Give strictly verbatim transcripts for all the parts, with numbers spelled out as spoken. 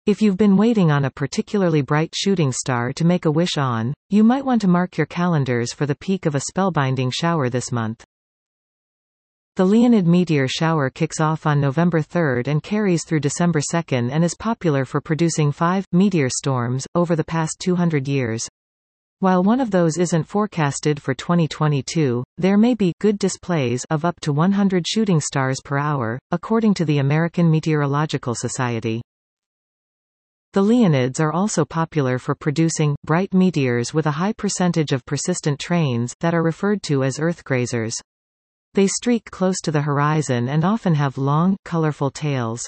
If you've been waiting on a particularly bright shooting star to make a wish on, you might want to mark your calendars for the peak of a spellbinding shower this month. The Leonid meteor shower kicks off on November third and carries through December second and is popular for producing five meteor storms over the past two hundred years. While one of those isn't forecasted for twenty twenty-two, there may be good displays of up to one hundred shooting stars per hour, according to the American Meteorological Society. The Leonids are also popular for producing bright meteors with a high percentage of persistent trains that are referred to as earthgrazers. They streak close to the horizon and often have long, colorful tails.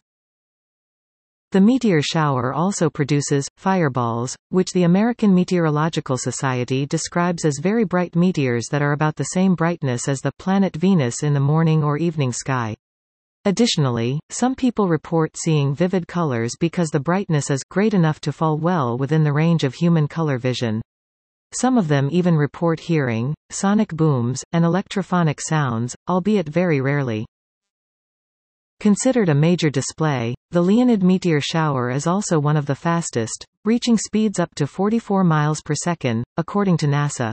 The meteor shower also produces fireballs, which the American Meteorological Society describes as very bright meteors that are about the same brightness as the planet Venus in the morning or evening sky. Additionally, some people report seeing vivid colors because the brightness is great enough to fall well within the range of human color vision. Some of them even report hearing sonic booms and electrophonic sounds, albeit very rarely. Considered a major display, the Leonid meteor shower is also one of the fastest, reaching speeds up to forty-four miles per second, according to NASA.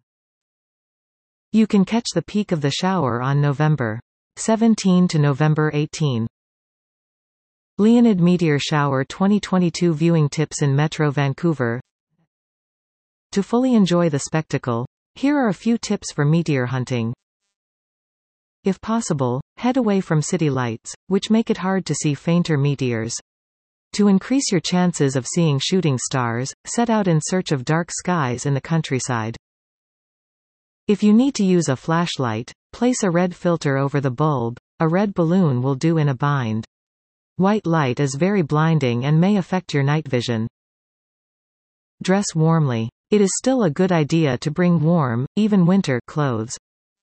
You can catch the peak of the shower on November seventeenth to November eighteenth. Leonid meteor shower twenty twenty-two viewing tips in Metro Vancouver. To fully enjoy the spectacle, here are a few tips for meteor hunting. If possible, head away from city lights, which make it hard to see fainter meteors. To increase your chances of seeing shooting stars, set out in search of dark skies in the countryside. If you need to use a flashlight, place a red filter over the bulb. A red balloon will do in a bind. White light is very blinding and may affect your night vision. Dress warmly. It is still a good idea to bring warm, even winter, clothes.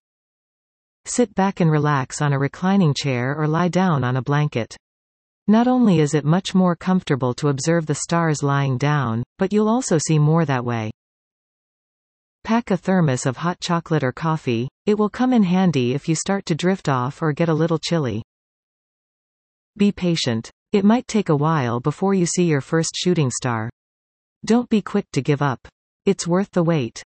Sit back and relax on a reclining chair or lie down on a blanket. Not only is it much more comfortable to observe the stars lying down, but you'll also see more that way. Pack a thermos of hot chocolate or coffee. It will come in handy if you start to drift off or get a little chilly. Be patient. It might take a while before you see your first shooting star. Don't be quick to give up. It's worth the wait.